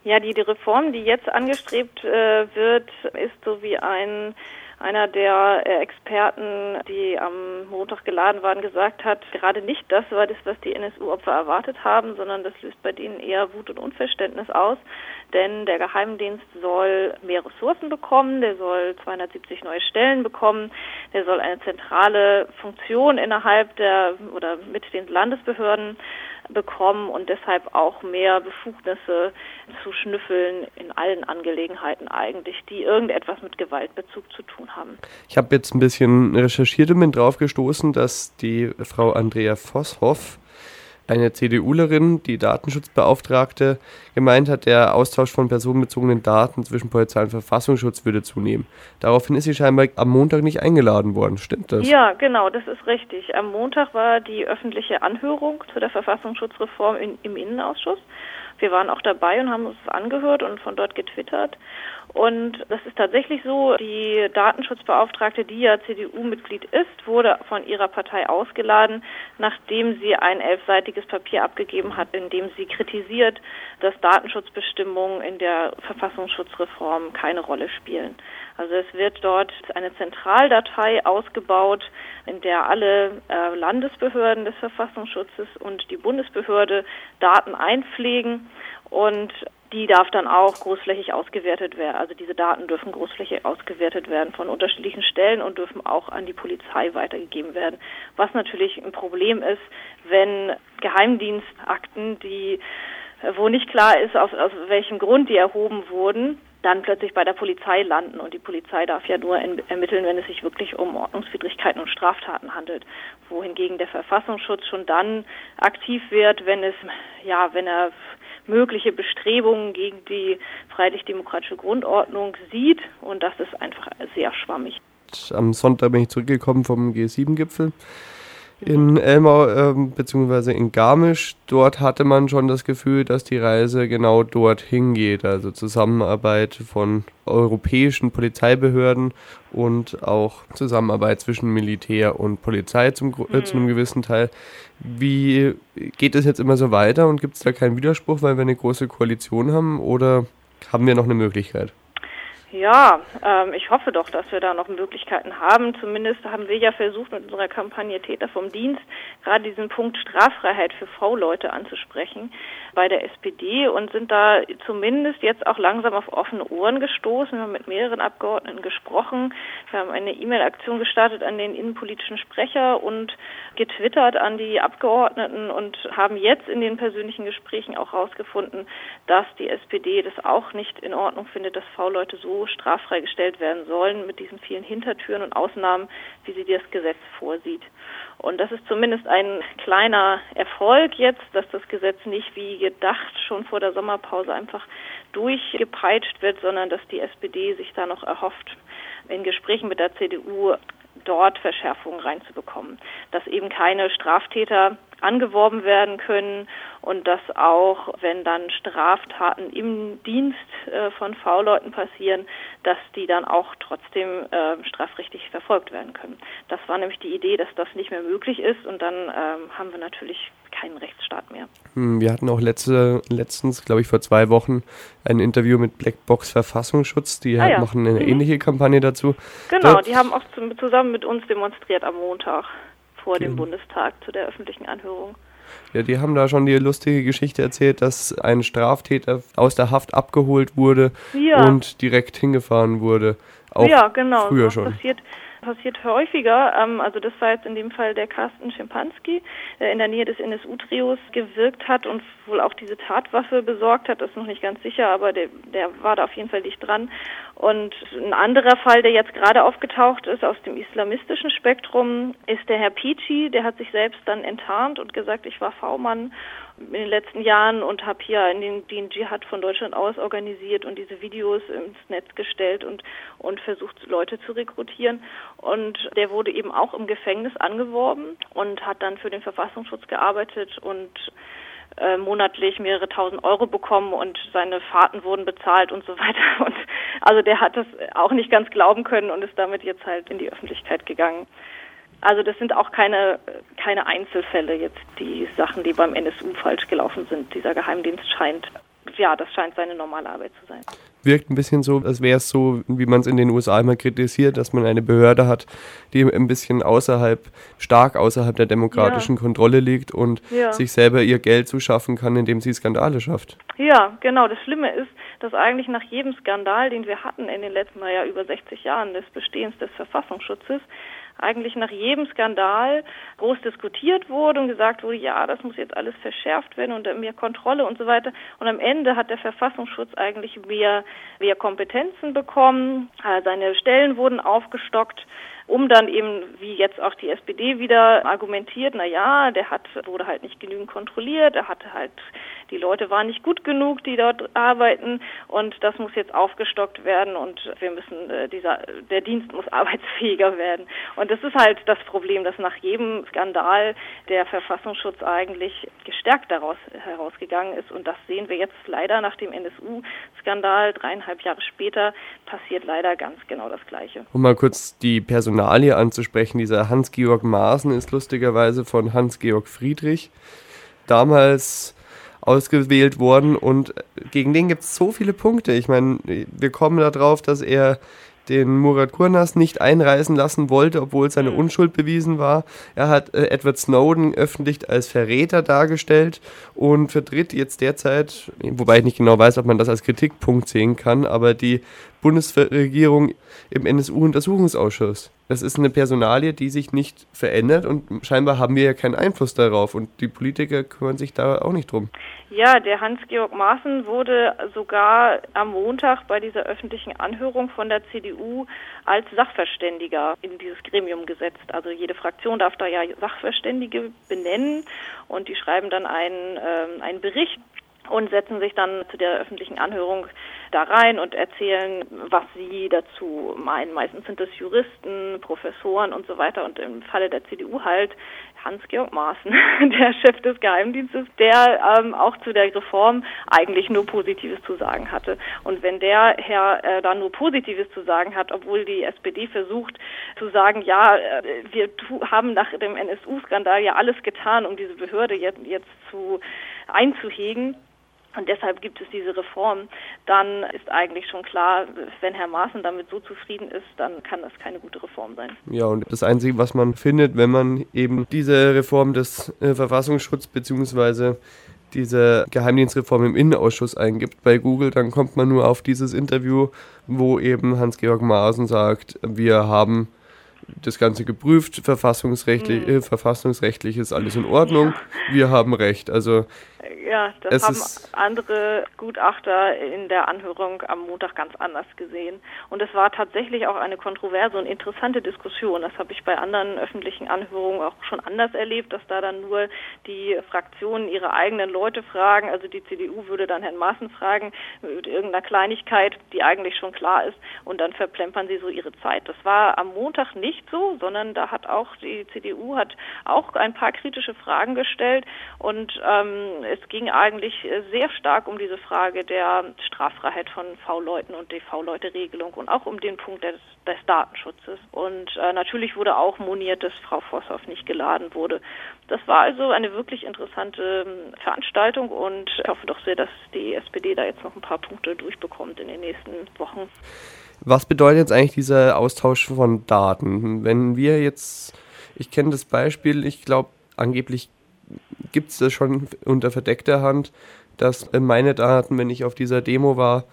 Ja, die Reform, die jetzt angestrebt wird, ist so wie einer der Experten, die am Montag geladen waren, gesagt hat, gerade nicht das war das, was die NSU-Opfer erwartet haben, sondern das löst bei denen eher Wut und Unverständnis aus. Denn der Geheimdienst soll mehr Ressourcen bekommen, der soll 270 neue Stellen bekommen, der soll eine zentrale Funktion innerhalb oder mit den Landesbehörden bekommen und deshalb auch mehr Befugnisse zu schnüffeln in allen Angelegenheiten eigentlich, die irgendetwas mit Gewaltbezug zu tun haben. Ich habe jetzt ein bisschen recherchiert und bin drauf gestoßen, dass die Frau Andrea Vosshoff, eine CDUlerin, die Datenschutzbeauftragte, gemeint hat, der Austausch von personenbezogenen Daten zwischen Polizei und Verfassungsschutz würde zunehmen. Daraufhin ist sie scheinbar am Montag nicht eingeladen worden. Stimmt das? Ja, genau, das ist richtig. Am Montag war die öffentliche Anhörung zu der Verfassungsschutzreform im Innenausschuss. Wir waren auch dabei und haben uns das angehört und von dort getwittert. Und das ist tatsächlich so, die Datenschutzbeauftragte, die ja CDU-Mitglied ist, wurde von ihrer Partei ausgeladen, nachdem sie ein 11-seitiges Papier abgegeben hat, in dem sie kritisiert, dass Datenschutzbestimmungen in der Verfassungsschutzreform keine Rolle spielen. Also es wird dort eine Zentraldatei ausgebaut, in der alle Landesbehörden des Verfassungsschutzes und die Bundesbehörde Daten einpflegen und die darf dann auch großflächig ausgewertet werden. Also diese Daten dürfen großflächig ausgewertet werden von unterschiedlichen Stellen und dürfen auch an die Polizei weitergegeben werden. Was natürlich ein Problem ist, wenn Geheimdienstakten, wo nicht klar ist, aus welchem Grund die erhoben wurden, dann plötzlich bei der Polizei landen. Und die Polizei darf ja nur ermitteln, wenn es sich wirklich um Ordnungswidrigkeiten und Straftaten handelt. Wohingegen der Verfassungsschutz schon dann aktiv wird, wenn er mögliche Bestrebungen gegen die freiheitlich-demokratische Grundordnung sieht. Und das ist einfach sehr schwammig. Am Sonntag bin ich zurückgekommen vom G7-Gipfel in Elmau bzw. in Garmisch. Dort hatte man schon das Gefühl, dass die Reise genau dorthin geht. Also Zusammenarbeit von europäischen Polizeibehörden und auch Zusammenarbeit zwischen Militär und Polizei zu einem gewissen Teil. Wie geht es jetzt immer so weiter und gibt es da keinen Widerspruch, weil wir eine große Koalition haben, oder haben wir noch eine Möglichkeit? Ja, ich hoffe doch, dass wir da noch Möglichkeiten haben. Zumindest haben wir ja versucht, mit unserer Kampagne Täter vom Dienst gerade diesen Punkt Straffreiheit für V-Leute anzusprechen bei der SPD und sind da zumindest jetzt auch langsam auf offene Ohren gestoßen. Wir haben mit mehreren Abgeordneten gesprochen. Wir haben eine E-Mail-Aktion gestartet an den innenpolitischen Sprecher und getwittert an die Abgeordneten und haben jetzt in den persönlichen Gesprächen auch herausgefunden, dass die SPD das auch nicht in Ordnung findet, dass V-Leute so straffrei gestellt werden sollen mit diesen vielen Hintertüren und Ausnahmen, wie sie das Gesetz vorsieht. Und das ist zumindest ein kleiner Erfolg jetzt, dass das Gesetz nicht wie gedacht schon vor der Sommerpause einfach durchgepeitscht wird, sondern dass die SPD sich da noch erhofft, in Gesprächen mit der CDU dort Verschärfungen reinzubekommen, dass eben keine Straftäter angeworben werden können und dass auch, wenn dann Straftaten im Dienst von V-Leuten passieren, dass die dann auch trotzdem strafrechtlich verfolgt werden können. Das war nämlich die Idee, dass das nicht mehr möglich ist und dann haben wir natürlich keinen Rechtsstaat mehr. Wir hatten auch letztens, glaube ich vor 2 Wochen, ein Interview mit Blackbox Verfassungsschutz, die machen eine ähnliche Kampagne dazu. Genau, die haben auch zusammen mit uns demonstriert am Montag vor dem Bundestag zu der öffentlichen Anhörung. Ja, die haben da schon die lustige Geschichte erzählt, dass ein Straftäter aus der Haft abgeholt wurde und direkt hingefahren wurde. Auch genau. Früher schon. Passiert häufiger. Also das war jetzt in dem Fall der Carsten Schimpanski, der in der Nähe des NSU-Trios gewirkt hat und wohl auch diese Tatwaffe besorgt hat. Das ist noch nicht ganz sicher, aber der war da auf jeden Fall dicht dran. Und ein anderer Fall, der jetzt gerade aufgetaucht ist aus dem islamistischen Spektrum, ist der Herr Pici. Der hat sich selbst dann enttarnt und gesagt, ich war V-Mann in den letzten Jahren und habe hier den Dschihad von Deutschland aus organisiert und diese Videos ins Netz gestellt und versucht, Leute zu rekrutieren. Und der wurde eben auch im Gefängnis angeworben und hat dann für den Verfassungsschutz gearbeitet und monatlich mehrere tausend Euro bekommen und seine Fahrten wurden bezahlt und so weiter. Und also der hat das auch nicht ganz glauben können und ist damit jetzt halt in die Öffentlichkeit gegangen. Also das sind auch keine Einzelfälle jetzt, die Sachen, die beim NSU falsch gelaufen sind. Dieser Geheimdienst scheint ja, das scheint seine normale Arbeit zu sein. Wirkt ein bisschen so, als wäre es so, wie man es in den USA immer kritisiert, dass man eine Behörde hat, die ein bisschen stark außerhalb der demokratischen Kontrolle liegt und sich selber ihr Geld zuschaffen kann, indem sie Skandale schafft. Ja, genau. Das Schlimme ist, dass eigentlich nach jedem Skandal, den wir hatten in den letzten über 60 Jahren des Bestehens des Verfassungsschutzes, eigentlich nach jedem Skandal groß diskutiert wurde und gesagt wurde, ja, das muss jetzt alles verschärft werden und mehr Kontrolle und so weiter. Und am Ende hat der Verfassungsschutz eigentlich mehr Kompetenzen bekommen, seine Stellen wurden aufgestockt, um dann eben, wie jetzt auch die SPD wieder argumentiert, wurde halt nicht genügend kontrolliert, die Leute waren nicht gut genug, die dort arbeiten und das muss jetzt aufgestockt werden und der Dienst muss arbeitsfähiger werden. Und das ist halt das Problem, dass nach jedem Skandal der Verfassungsschutz eigentlich gestärkt daraus herausgegangen ist und das sehen wir jetzt leider nach dem NSU-Skandal 3,5 Jahre später passiert leider ganz genau das Gleiche. Um mal kurz die Personalie anzusprechen, dieser Hans-Georg Maaßen ist lustigerweise von Hans-Georg Friedrich damals ausgewählt worden und gegen den gibt es so viele Punkte. Ich meine, wir kommen darauf, dass er den Murat Kurnaz nicht einreisen lassen wollte, obwohl seine Unschuld bewiesen war. Er hat Edward Snowden öffentlich als Verräter dargestellt und vertritt jetzt derzeit, wobei ich nicht genau weiß, ob man das als Kritikpunkt sehen kann, aber die Bundesregierung im NSU-Untersuchungsausschuss. Das ist eine Personalie, die sich nicht verändert und scheinbar haben wir ja keinen Einfluss darauf und die Politiker kümmern sich da auch nicht drum. Ja, der Hans-Georg Maaßen wurde sogar am Montag bei dieser öffentlichen Anhörung von der CDU als Sachverständiger in dieses Gremium gesetzt. Also jede Fraktion darf da ja Sachverständige benennen und die schreiben dann einen Bericht und setzen sich dann zu der öffentlichen Anhörung da rein und erzählen, was sie dazu meinen. Meistens sind es Juristen, Professoren und so weiter und im Falle der CDU halt Hans-Georg Maaßen, der Chef des Geheimdienstes, der auch zu der Reform eigentlich nur Positives zu sagen hatte. Und wenn der Herr da nur Positives zu sagen hat, obwohl die SPD versucht zu sagen, ja, wir haben nach dem NSU-Skandal ja alles getan, um diese Behörde jetzt einzuhegen, und deshalb gibt es diese Reform, dann ist eigentlich schon klar, wenn Herr Maaßen damit so zufrieden ist, dann kann das keine gute Reform sein. Ja, und das Einzige, was man findet, wenn man eben diese Reform des Verfassungsschutzes bzw. diese Geheimdienstreform im Innenausschuss eingibt bei Google, dann kommt man nur auf dieses Interview, wo eben Hans-Georg Maaßen sagt, wir haben das Ganze geprüft, verfassungsrechtlich ist alles in Ordnung, wir haben Recht. Also ja, das haben andere Gutachter in der Anhörung am Montag ganz anders gesehen. Und es war tatsächlich auch eine kontroverse und interessante Diskussion. Das habe ich bei anderen öffentlichen Anhörungen auch schon anders erlebt, dass da dann nur die Fraktionen ihre eigenen Leute fragen. Also die CDU würde dann Herrn Maaßen fragen mit irgendeiner Kleinigkeit, die eigentlich schon klar ist. Und dann verplempern sie so ihre Zeit. Das war am Montag nicht so, sondern da hat auch die CDU auch ein paar kritische Fragen gestellt. Und es ging eigentlich sehr stark um diese Frage der Straffreiheit von V-Leuten und die V-Leute-Regelung und auch um den Punkt des Datenschutzes. Und natürlich wurde auch moniert, dass Frau Vossoff nicht geladen wurde. Das war also eine wirklich interessante Veranstaltung und ich hoffe doch sehr, dass die SPD da jetzt noch ein paar Punkte durchbekommt in den nächsten Wochen. Was bedeutet jetzt eigentlich dieser Austausch von Daten? Wenn wir jetzt, ich kenne das Beispiel, ich glaube angeblich gibt es das schon unter verdeckter Hand, dass meine Daten, wenn ich auf dieser Demo war,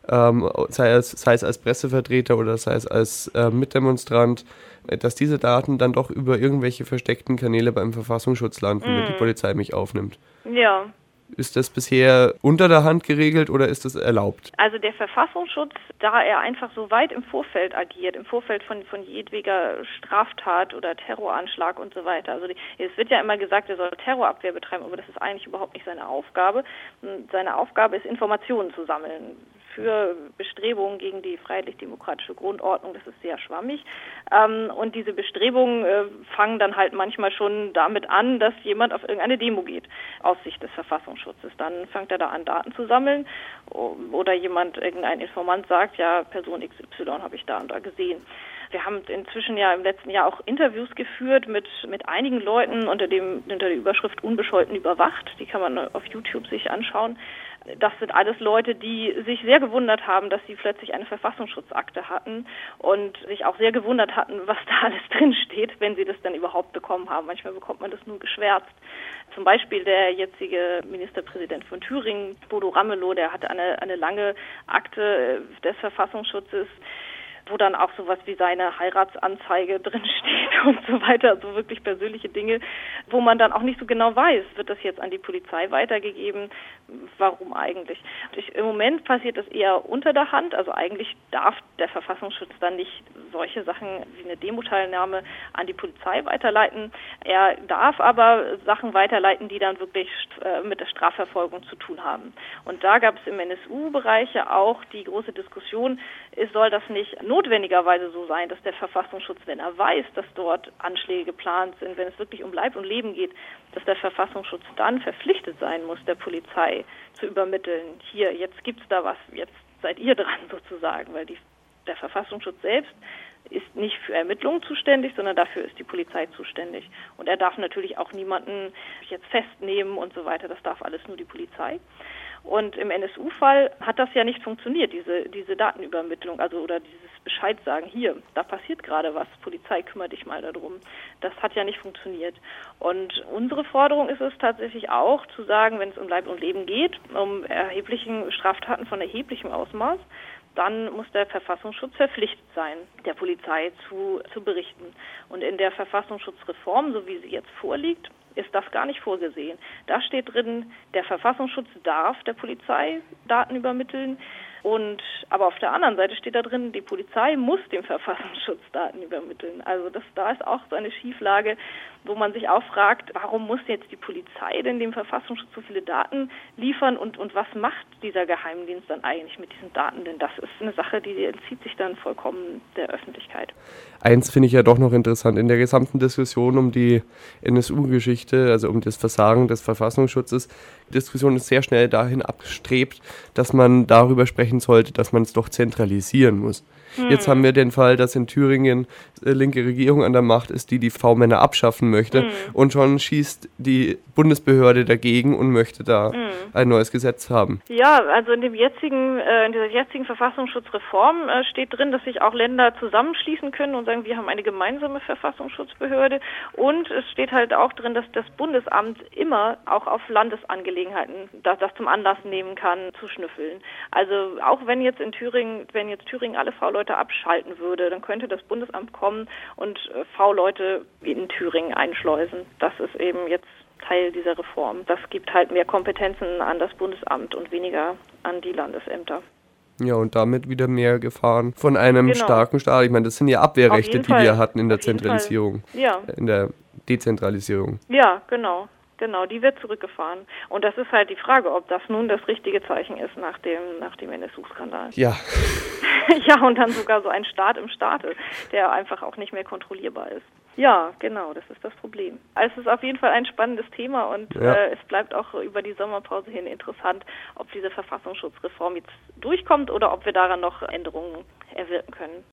sei es als Pressevertreter oder sei es als Mitdemonstrant, dass diese Daten dann doch über irgendwelche versteckten Kanäle beim Verfassungsschutz landen, wenn die Polizei mich aufnimmt. Ja. Ist das bisher unter der Hand geregelt oder ist das erlaubt? Also der Verfassungsschutz, da er einfach so weit im Vorfeld agiert, im Vorfeld von jedweder Straftat oder Terroranschlag und so weiter. Also es wird ja immer gesagt, er soll Terrorabwehr betreiben, aber das ist eigentlich überhaupt nicht seine Aufgabe. Seine Aufgabe ist, Informationen zu sammeln für Bestrebungen gegen die freiheitlich-demokratische Grundordnung. Das ist sehr schwammig. Und diese Bestrebungen fangen dann halt manchmal schon damit an, dass jemand auf irgendeine Demo geht, aus Sicht des Verfassungsschutzes. Dann fängt er da an, Daten zu sammeln oder irgendein Informant sagt, ja, Person XY habe ich da und da gesehen. Wir haben inzwischen ja im letzten Jahr auch Interviews geführt mit einigen Leuten unter der Überschrift Unbescholten überwacht. Die kann man auf YouTube sich anschauen. das sind alles Leute, die sich sehr gewundert haben, dass sie plötzlich eine Verfassungsschutzakte hatten und sich auch sehr gewundert hatten, was da alles drin steht, wenn sie das dann überhaupt bekommen haben. Manchmal bekommt man das nur geschwärzt. Zum Beispiel der jetzige Ministerpräsident von Thüringen, Bodo Ramelow, der hatte eine lange Akte des Verfassungsschutzes, wo dann auch sowas wie seine Heiratsanzeige drinsteht und so weiter, so wirklich persönliche Dinge, wo man dann auch nicht so genau weiß, wird das jetzt an die Polizei weitergegeben, warum eigentlich. Im Moment passiert das eher unter der Hand, also eigentlich darf der Verfassungsschutz dann nicht solche Sachen wie eine Demoteilnahme an die Polizei weiterleiten. Er darf aber Sachen weiterleiten, die dann wirklich mit der Strafverfolgung zu tun haben. Und da gab es im NSU-Bereich ja auch die große Diskussion, soll das nicht notwendigerweise so sein, dass der Verfassungsschutz, wenn er weiß, dass dort Anschläge geplant sind, wenn es wirklich um Leib und Leben geht, dass der Verfassungsschutz dann verpflichtet sein muss, der Polizei zu übermitteln, hier, jetzt gibt's da was, jetzt seid ihr dran sozusagen, weil der Verfassungsschutz selbst ist nicht für Ermittlungen zuständig, sondern dafür ist die Polizei zuständig. Und er darf natürlich auch niemanden jetzt festnehmen und so weiter, das darf alles nur die Polizei. Und im NSU-Fall hat das ja nicht funktioniert, diese Datenübermittlung, also oder dieses Bescheid sagen, hier, da passiert gerade was, Polizei, kümmere dich mal darum. Das hat ja nicht funktioniert. Und unsere Forderung ist es tatsächlich auch, zu sagen, wenn es um Leib und Leben geht, um erheblichen Straftaten von erheblichem Ausmaß, dann muss der Verfassungsschutz verpflichtet sein, der Polizei zu berichten. Und in der Verfassungsschutzreform, so wie sie jetzt vorliegt, ist das gar nicht vorgesehen. Da steht drin, der Verfassungsschutz darf der Polizei Daten übermitteln. Aber auf der anderen Seite steht da drin, die Polizei muss dem Verfassungsschutz Daten übermitteln. Also da ist auch so eine Schieflage, wo man sich auch fragt, warum muss jetzt die Polizei denn dem Verfassungsschutz so viele Daten liefern und was macht dieser Geheimdienst dann eigentlich mit diesen Daten? Denn das ist eine Sache, die entzieht sich dann vollkommen der Öffentlichkeit. Eins finde ich ja doch noch interessant, in der gesamten Diskussion um die NSU-Geschichte, also um das Versagen des Verfassungsschutzes, die Diskussion ist sehr schnell dahin abgestrebt, dass man darüber sprechen sollte, dass man es doch zentralisieren muss. Jetzt haben wir den Fall, dass in Thüringen linke Regierung an der Macht ist, die V-Männer abschaffen möchte und schon schießt die Bundesbehörde dagegen und möchte da ein neues Gesetz haben. Ja, also in dieser jetzigen Verfassungsschutzreform steht drin, dass sich auch Länder zusammenschließen können und sagen, wir haben eine gemeinsame Verfassungsschutzbehörde, und es steht halt auch drin, dass das Bundesamt immer auch auf Landesangelegenheiten das zum Anlass nehmen kann, zu schnüffeln. Also auch wenn jetzt Thüringen alle V-Leute abschalten würde, dann könnte das Bundesamt kommen und V-Leute in Thüringen einschleusen. Das ist eben jetzt Teil dieser Reform. Das gibt halt mehr Kompetenzen an das Bundesamt und weniger an die Landesämter. Ja, und damit wieder mehr Gefahren von einem starken Staat. Ich meine, das sind ja Abwehrrechte, die wir hatten in der Zentralisierung, in der Dezentralisierung. Ja, genau. Genau, die wird zurückgefahren. Und das ist halt die Frage, ob das nun das richtige Zeichen ist nach dem NSU-Skandal. Ja. Ja, und dann sogar so ein Staat im Staate, der einfach auch nicht mehr kontrollierbar ist. Ja, genau, das ist das Problem. Also es ist auf jeden Fall ein spannendes Thema und es bleibt auch über die Sommerpause hin interessant, ob diese Verfassungsschutzreform jetzt durchkommt oder ob wir daran noch Änderungen erwirken können.